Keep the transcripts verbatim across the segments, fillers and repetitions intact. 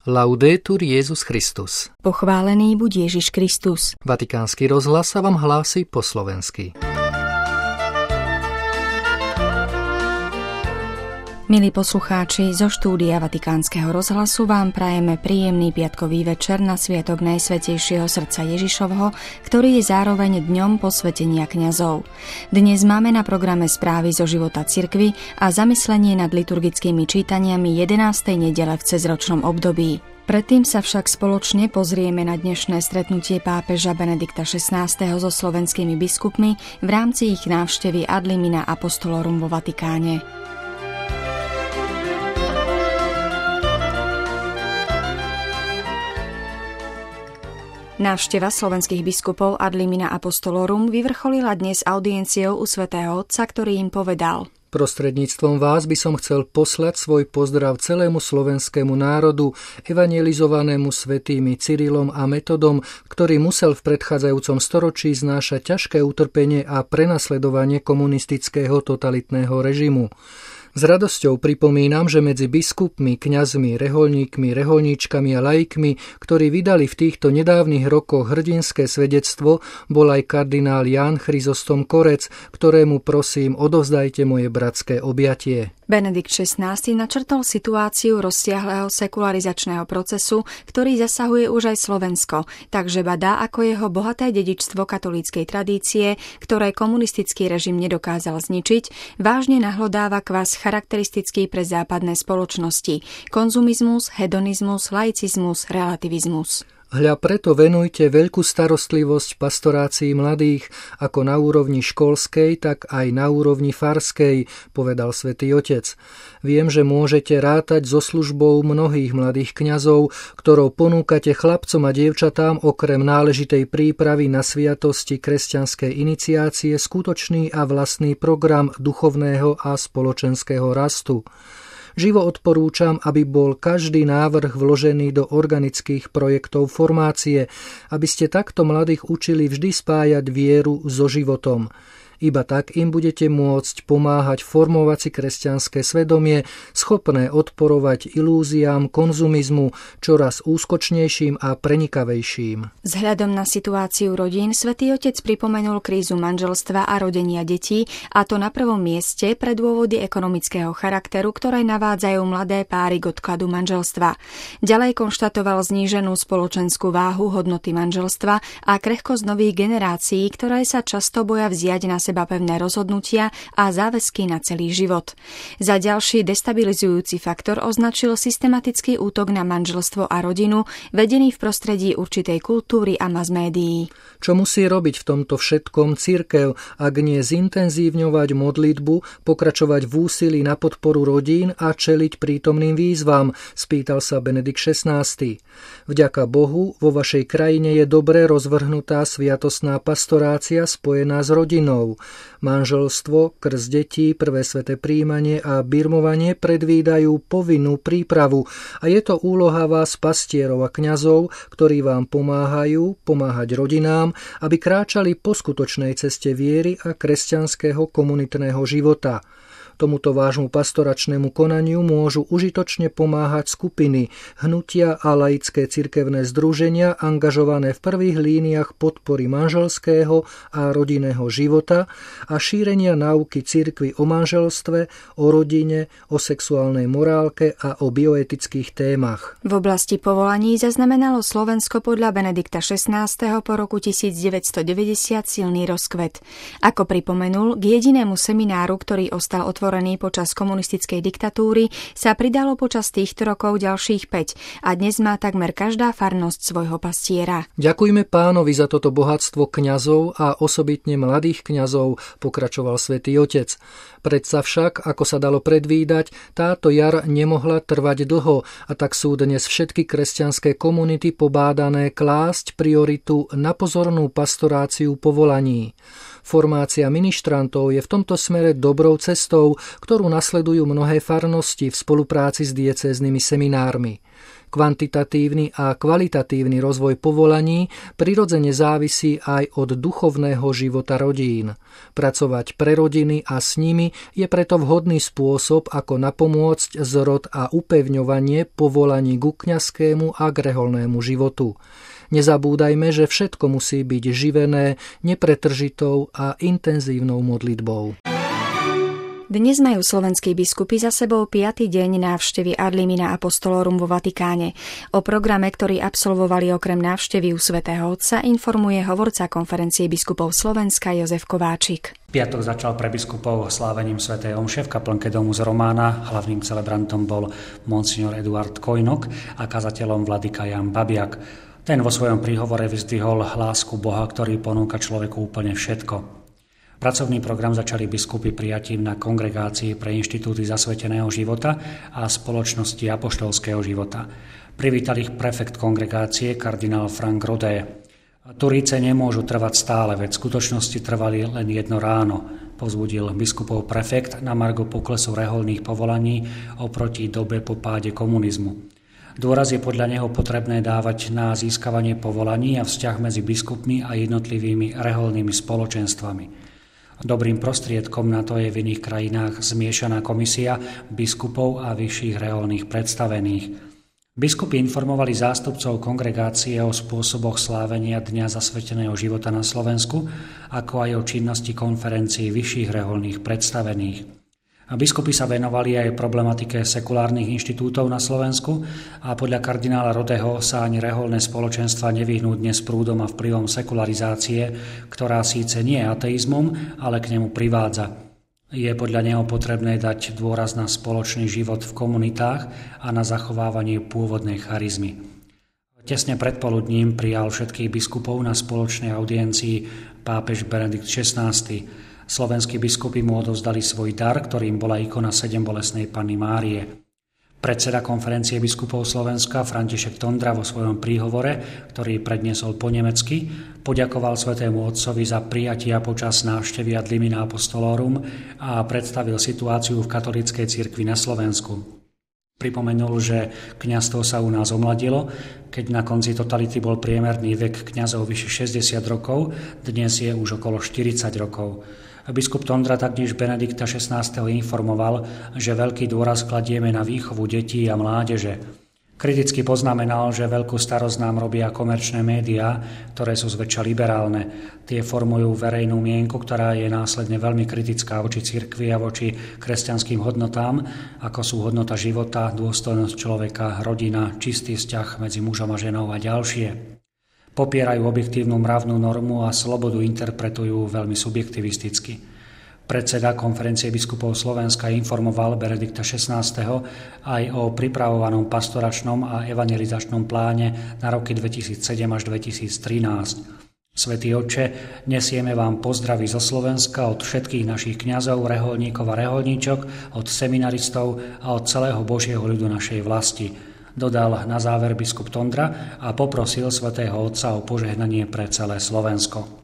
Laudetur Jesus Christus. Pochválený buď Ježiš Kristus. Vatikánsky rozhlas sa vám hlási po slovensky. Milí poslucháči, zo štúdia Vatikánskeho rozhlasu vám prajeme príjemný piatkový večer na sviatok Najsvätejšieho srdca Ježišovho, ktorý je zároveň dňom posvätenia kňazov. Dnes máme na programe správy zo života cirkvi a zamyslenie nad liturgickými čítaniami jedenástej nedele v cezročnom období. Predtým sa však spoločne pozrieme na dnešné stretnutie pápeža Benedikta šestnásteho so slovenskými biskupmi v rámci ich návštevy Ad limina Apostolorum vo Vatikáne. Návšteva slovenských biskupov Ad limina Apostolorum vyvrcholila dnes audienciou u svätého Otca, ktorý im povedal: Prostredníctvom vás by som chcel poslať svoj pozdrav celému slovenskému národu, evangelizovanému svätými Cyrilom a Metodom, ktorý musel v predchádzajúcom storočí znášať ťažké utrpenie a prenasledovanie komunistického totalitného režimu. S radosťou pripomínam, že medzi biskupmi, kňazmi, rehoľníkmi, rehoľníčkami a laikmi, ktorí vydali v týchto nedávnych rokoch hrdinské svedectvo, bol aj kardinál Ján Chryzostom Korec, ktorému prosím odovzdajte moje bratské objatie. Benedikt šestnásty načrtol situáciu rozsiahleho sekularizačného procesu, ktorý zasahuje už aj Slovensko, takže badá ako jeho bohaté dedičstvo katolíckej tradície, ktoré komunistický režim nedokázal zničiť, vážne nahlodáva kvas charakteristický pre západné spoločnosti: konzumizmus, hedonizmus, laicizmus, relativizmus. Hľa preto venujte veľkú starostlivosť pastorácii mladých, ako na úrovni školskej, tak aj na úrovni farskej, povedal svätý Otec. Viem, že môžete rátať so službou mnohých mladých kňazov, ktorou ponúkate chlapcom a dievčatám okrem náležitej prípravy na sviatosti kresťanskej iniciácie skutočný a vlastný program duchovného a spoločenského rastu. Živo odporúčam, aby bol každý návrh vložený do organických projektov formácie, aby ste takto mladých učili vždy spájať vieru so životom. Iba tak im budete môcť pomáhať formovať si kresťanské svedomie, schopné odporovať ilúziám konzumizmu, čoraz úskočnejším a prenikavejším. Vzhľadom na situáciu rodín svätý Otec pripomenul krízu manželstva a rodenia detí, a to na prvom mieste pre dôvody ekonomického charakteru, ktoré navádzajú mladé páry k odkladu manželstva. Ďalej konštatoval zníženú spoločenskú váhu hodnoty manželstva a krehkosť nových generácií, ktoré sa často boja vziať na seba pevné rozhodnutia a záväzky na celý život. Za ďalší destabilizujúci faktor označil systematický útok na manželstvo a rodinu, vedený v prostredí určitej kultúry a mass-médií. Čo musí robiť v tomto všetkom cirkev, ak nie zintenzívňovať modlitbu, pokračovať v úsilí na podporu rodín a čeliť prítomným výzvam, spýtal sa Benedikt šestnásty. Vďaka Bohu, vo vašej krajine je dobre rozvrhnutá sviatostná pastorácia spojená s rodinou. Manželstvo, krst detí, prvé sväté prijímanie a birmovanie predvídajú povinnú prípravu a je to úloha vás pastierov a kňazov, ktorí vám pomáhajú pomáhať rodinám, aby kráčali po skutočnej ceste viery a kresťanského komunitného života. Tomuto vášmu pastoračnému konaniu môžu užitočne pomáhať skupiny, hnutia a laické cirkevné združenia angažované v prvých líniách podpory manželského a rodinného života a šírenia náuky cirkvi o manželstve, o rodine, o sexuálnej morálke a o bioetických témach. V oblasti povolaní zaznamenalo Slovensko podľa Benedikta šestnásteho po roku devätnásťstodeväťdesiat silný rozkvet. Ako pripomenul, k jedinému semináru, ktorý ostal otvorený počas komunistickej diktatúry, sa pridalo počas týchto rokov ďalších päť a dnes má takmer každá farnosť svojho pastiera. Ďakujme Pánovi za toto bohatstvo kňazov a osobitne mladých kňazov, pokračoval svätý Otec. Predsa však, ako sa dalo predvídať, táto jar nemohla trvať dlho a tak sú dnes všetky kresťanské komunity pobádané klásť prioritu na pozornú pastoráciu povolaní. Formácia ministrantov je v tomto smere dobrou cestou, ktorú nasledujú mnohé farnosti v spolupráci s diecéznymi seminármi. Kvantitatívny a kvalitatívny rozvoj povolaní prirodzene závisí aj od duchovného života rodín. Pracovať pre rodiny a s nimi je preto vhodný spôsob, ako napomôcť zrod a upevňovanie povolaní ku kňazskému a k reholnému životu. Nezabúdajme, že všetko musí byť živené nepretržitou a intenzívnou modlitbou. Dnes majú slovenskí biskupy za sebou piaty deň návštevy Ad limina Apostolorum vo Vatikáne. O programe, ktorý absolvovali okrem návštevy u svätého Otca, informuje hovorca konferencie biskupov Slovenska Jozef Kováčik. Piatok začal pre biskupov slávením svätej omše v kaplnke domu z Romána. Hlavným celebrantom bol monsignor Eduard Kojnok a kazateľom vladyka Jan Babiak. Ten vo svojom príhovore vyzdvihol lásku Boha, ktorý ponúka človeku úplne všetko. Pracovný program začali biskupy prijatím na kongregácii pre inštitúty zasveteného života a spoločnosti apoštolského života. Privítal ich prefekt kongregácie kardinál Frank Rodé. Turíce nemôžu trvať stále, veď v skutočnosti trvali len jedno ráno, povzbudil biskupov prefekt na margo poklesu reholných povolaní oproti dobe po páde komunizmu. Dôraz je podľa neho potrebné dávať na získavanie povolaní a vzťah medzi biskupmi a jednotlivými reholnými spoločenstvami. Dobrým prostriedkom na to je v iných krajinách zmiešaná komisia biskupov a vyšších reholných predstavených. Biskupy informovali zástupcov kongregácie o spôsoboch slávenia Dňa zasveteného života na Slovensku, ako aj o činnosti konferencií vyšších reholných predstavených. Biskupy sa venovali aj problematike sekulárnych inštitútov na Slovensku a podľa kardinála Rodeho sa ani reholné spoločenstva nevyhnú dnes prúdom a vplyvom sekularizácie, ktorá síce nie je ateizmom, ale k nemu privádza. Je podľa neho potrebné dať dôraz na spoločný život v komunitách a na zachovávanie pôvodnej charizmy. Tesne predpoludním prijal všetkých biskupov na spoločnej audiencii pápež Benedikt šestnásty. Slovenskí biskupy mu odovzdali svoj dar, ktorým bola ikona sedembolestnej Panny Márie. Predseda konferencie biskupov Slovenska František Tondra vo svojom príhovore, ktorý predniesol po nemecky, poďakoval svätému Otcovi za prijatia počas návštevy Ad limina Apostolorum a predstavil situáciu v katolíckej cirkvi na Slovensku. Pripomenul, že kňazstvo sa u nás omladilo, keď na konci totality bol priemerný vek kňazov vyše šesťdesiat rokov, dnes je už okolo štyridsať rokov. Biskup Tondra taktiež Benedikta šestnásteho informoval, že veľký dôraz kladieme na výchovu detí a mládeže. Kriticky poznamenal, že veľkú starosť nám robia komerčné médiá, ktoré sú zväčša liberálne. Tie formujú verejnú mienku, ktorá je následne veľmi kritická voči cirkvi a voči kresťanským hodnotám, ako sú hodnota života, dôstojnosť človeka, rodina, čistý vzťah medzi mužom a ženou a ďalšie. Popierajú objektívnu mravnú normu a slobodu interpretujú veľmi subjektivisticky. Predseda konferencie biskupov Slovenska informoval Benedikta šestnásteho aj o pripravovanom pastoračnom a evangelizačnom pláne na roky dvetisícsedem až dvetisíctrinásť. Svätý Otče, nesieme vám pozdravy zo Slovenska od všetkých našich kňazov, reholníkov a reholníčok, od seminaristov a od celého Božieho ľudu našej vlasti, dodal na záver biskup Tondra a poprosil svätého Otca o požehnanie pre celé Slovensko.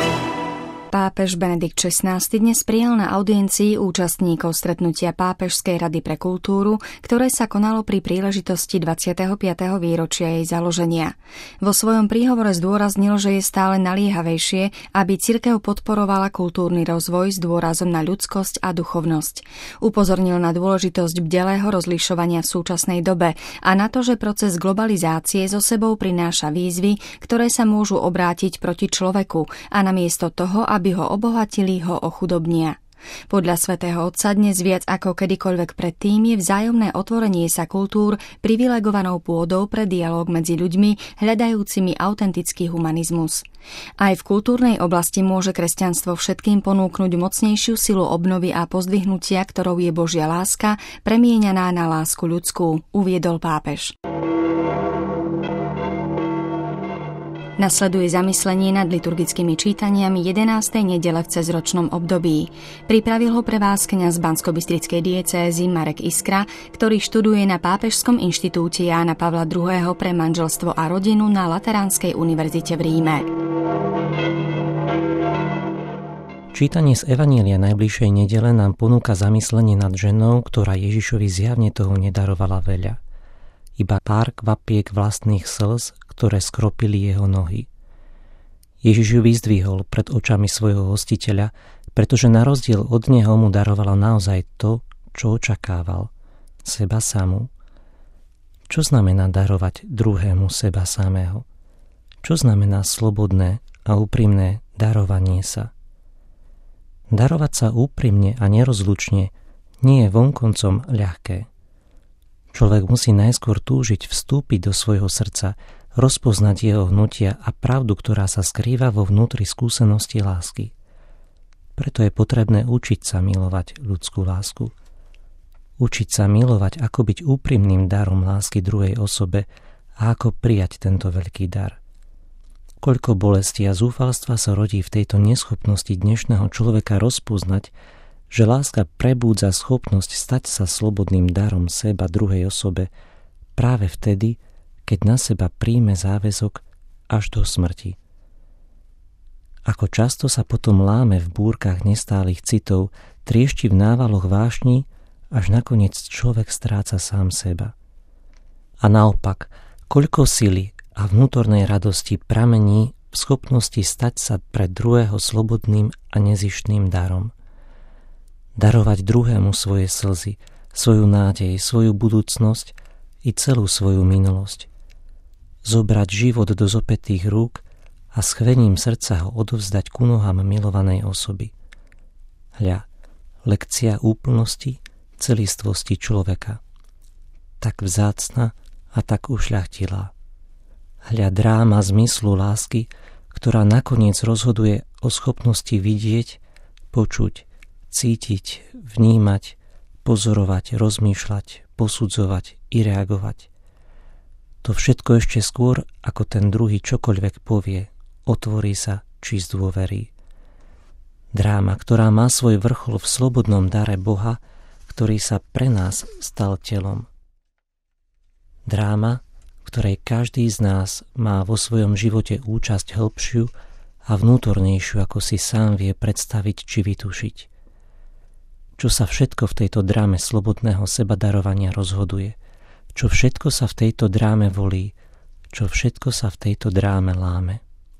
Pápež Benedikt šestnásty dnes prijal na audiencii účastníkov stretnutia Pápežskej rady pre kultúru, ktoré sa konalo pri príležitosti dvadsiateho piateho výročia jej založenia. Vo svojom príhovore zdôraznil, že je stále naliehavejšie, aby cirkev podporovala kultúrny rozvoj s dôrazom na ľudskosť a duchovnosť. Upozornil na dôležitosť bdelého rozlišovania v súčasnej dobe a na to, že proces globalizácie so sebou prináša výzvy, ktoré sa môžu obrátiť proti človeku a namiesto toho, aby aby ho obohatili, ho ochudobnia. Podľa svätého Otca dnes viac ako kedykoľvek predtým je vzájomné otvorenie sa kultúr privilegovanou pôdou pre dialóg medzi ľuďmi hľadajúcimi autentický humanizmus. Aj v kultúrnej oblasti môže kresťanstvo všetkým ponúknuť mocnejšiu silu obnovy a pozdvihnutia, ktorou je Božia láska, premieňaná na lásku ľudskú, uviedol pápež. Nasleduje zamyslenie nad liturgickými čítaniami jedenástej nedele v cezročnom období. Pripravil ho pre vás kňaz Banskobystrickej diecézy Marek Iskra, ktorý študuje na Pápežskom inštitúte Jána Pavla druhého. pre manželstvo a rodinu na Lateránskej univerzite v Ríme. Čítanie z Evanielia najbližšej nedele nám ponúka zamyslenie nad ženou, ktorá Ježišovi zjavne toho nedarovala veľa. iba pár kvapiek vlastných slz, ktoré skropili jeho nohy. Ježiš ju vyzdvihol pred očami svojho hostiteľa, pretože na rozdiel od neho mu darovala naozaj to, čo očakával, seba samú. Čo znamená darovať druhému seba samého? Čo znamená slobodné a úprimné darovanie sa? Darovať sa úprimne a nerozlučne nie je vonkoncom ľahké. Človek musí najskôr túžiť vstúpiť do svojho srdca, rozpoznať jeho hnutia a pravdu, ktorá sa skrýva vo vnútri skúsenosti lásky. Preto je potrebné učiť sa milovať ľudskú lásku. Učiť sa milovať, ako byť úprimným darom lásky druhej osobe a ako prijať tento veľký dar. Koľko bolesti a zúfalstva sa rodí v tejto neschopnosti dnešného človeka rozpoznať, že láska prebúdza schopnosť stať sa slobodným darom seba druhej osobe práve vtedy, keď na seba príjme záväzok až do smrti. Ako často sa potom láme v búrkach nestálych citov, triešti v návaloch vášni, až nakoniec človek stráca sám seba. A naopak, koľko sily a vnútornej radosti pramení v schopnosti stať sa pre druhého slobodným a nezištným darom. Darovať druhému svoje slzy, svoju nádej, svoju budúcnosť i celú svoju minulosť. Zobrať život do zopätých rúk a s chvením srdca ho odovzdať ku nohám milovanej osoby. Hľa, lekcia úplnosti, celistvosti človeka. Tak vzácna a tak ušľachtilá. Hľa dráma zmyslu lásky, ktorá nakoniec rozhoduje o schopnosti vidieť, počuť, cítiť, vnímať, pozorovať, rozmýšľať, posudzovať i reagovať. To všetko ešte skôr, ako ten druhý čokoľvek povie, otvorí sa či zdôverí. Dráma, ktorá má svoj vrchol v slobodnom dare Boha, ktorý sa pre nás stal telom. Dráma, ktorej každý z nás má vo svojom živote účasť hĺbšiu a vnútornejšiu, ako si sám vie predstaviť či vytušiť. Čo sa všetko v tejto dráme slobodného sebadarovania rozhoduje, čo všetko sa v tejto dráme volí, čo všetko sa v tejto dráme láme.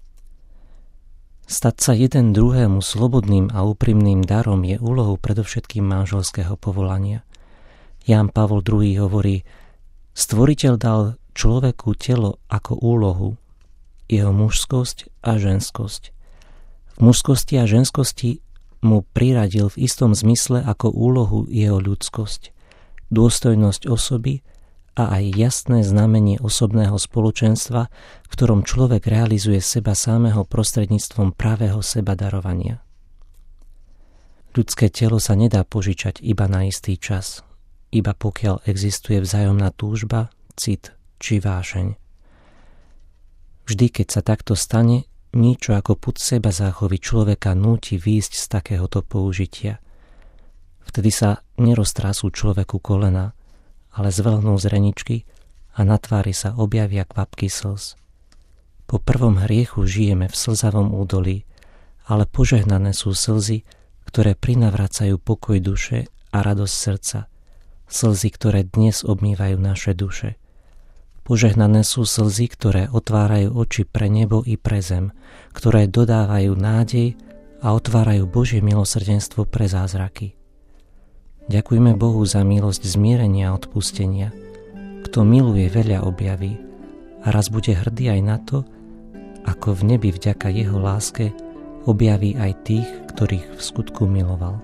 Stať sa jeden druhému slobodným a úprimným darom je úlohou predovšetkým manželského povolania. Ján Pavol druhý hovorí, Stvoriteľ dal človeku telo ako úlohu, jeho mužskosť a ženskosť. V mužskosti a ženskosti mu priradil v istom zmysle ako úlohu jeho ľudskosť, dôstojnosť osoby a aj jasné znamenie osobného spoločenstva, v ktorom človek realizuje seba samého prostredníctvom pravého sebadarovania. Ľudské telo sa nedá požičať iba na istý čas, iba pokiaľ existuje vzájomná túžba, cit či vášeň. Vždy, keď sa takto stane, niečo ako pud seba záchovy človeka núti výjsť z takéhoto použitia. Vtedy sa neroztrású človeku kolena, ale zvelnú z reničky a na tvári sa objavia kvapky slz. Po prvom hriechu žijeme v slzavom údolí, ale požehnané sú slzy, ktoré prinavracajú pokoj duše a radosť srdca. Slzy, ktoré dnes obmývajú naše duše. Požehnané sú slzy, ktoré otvárajú oči pre nebo i pre zem, ktoré dodávajú nádej a otvárajú Božie milosrdenstvo pre zázraky. Ďakujme Bohu za milosť zmierenia a odpustenia. Kto miluje, veľa objaví a raz bude hrdý aj na to, ako v nebi vďaka jeho láske objaví aj tých, ktorých v skutku miloval.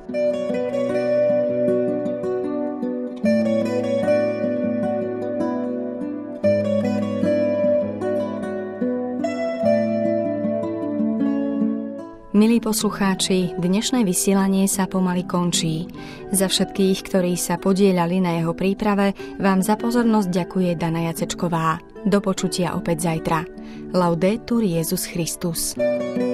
Milí poslucháči, dnešné vysielanie sa pomaly končí. Za všetkých, ktorí sa podieľali na jeho príprave, vám za pozornosť ďakuje Dana Jacečková. Do počutia opäť zajtra. Laudetur Jesus Christus.